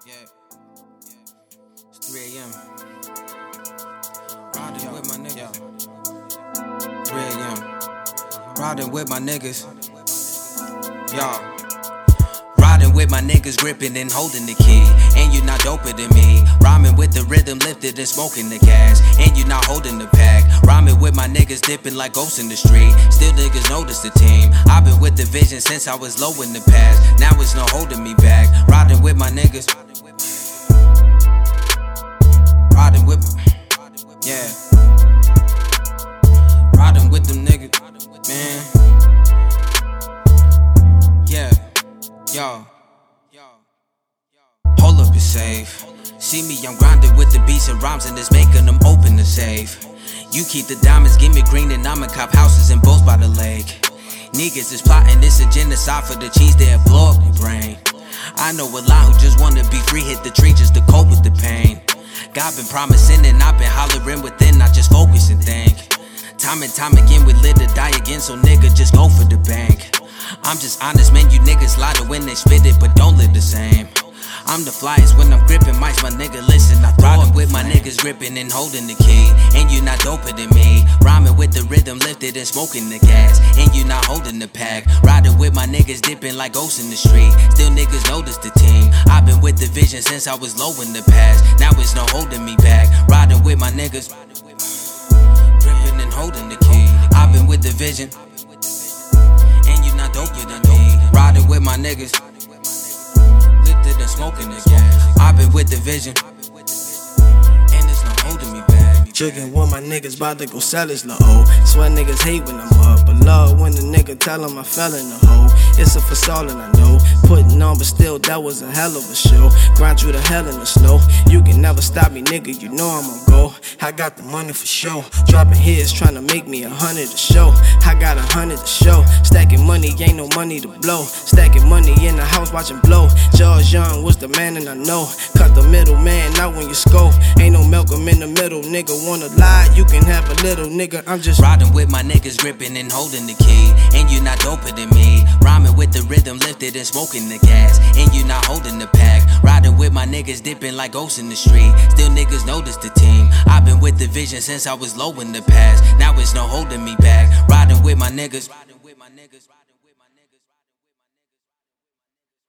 Yeah. It's 3 a.m. Riding with my niggas. 3 a.m. Riding with my niggas. Y'all. Riding with my niggas, gripping and holding the key. And you not doper than me. Rhyming with the rhythm, lifted and smoking the gas. And you not holding the pack. Rhyming with my niggas, dipping like ghosts in the street. Still niggas notice the team. I've been with the vision since I was low in the past. Now it's no holding me back. Riding with my niggas. Riding with my, yeah. Riding with them niggas, man. Yeah, yo. Hold up, it's safe. See me, I'm grinding with the beats and rhymes, and it's making them open the safe. You keep the diamonds, give me green, and I'ma cop houses and boats by the lake. Niggas is plotting this a genocide for the cheese, they'll blow up your brain. I know a lot who just wanna be free, hit the tree just to cope with the pain. God been promising and I've been hollering within, I just focus and think. Time and time again we live to die again, so nigga just go for the bank. I'm just honest, man, you niggas lie to when they spit it, but don't live the same. I'm the flyest when I'm gripping mics, my nigga, listen, I riding with my niggas, gripping and holding the key. And you not doper than me. Rhyming with the rhythm, lifted and smoking the gas. And you not holding the pack. Riding with my niggas, dipping like ghosts in the street. Still niggas notice the team. I've been with the vision since I was low in the past. Now it's no holding me back. Riding with my niggas, gripping and holding the key. I've been with the vision, and you not doper than me. Riding with my niggas, lifted and smoking the gas. I've been with the vision, and there's no holding me back. Chicken with my niggas, bout to go sell his low. Swear niggas hate when I'm up, but love when the nigga tell him I fell in the hole. It's a facade and I know, putting on, but still that was a hell of a show. Grind through the hell in the snow. You can never stop me, nigga, you know I'm gon' go. I got the money for sure. Dropping hits, trying to make me 100 to show. I got 100 to show. Stacking money, ain't no money to blow. Stacking money in the house, watching blow. George Young was the man, and I know. Cut the middle man out when you scope. Ain't no Malcolm in the middle, nigga. Wanna lie, you can have a little, nigga. I'm just riding with my niggas, gripping and holding the key. And you not doper than me. Rhyming with the rhythm, lifted and smoking the gas. And you not holding the pack. Riding with my niggas, dipping like ghosts in the street. Still niggas notice the team. I've been with the vision since I was low in the past. Now it's no holding me back. Riding with my niggas.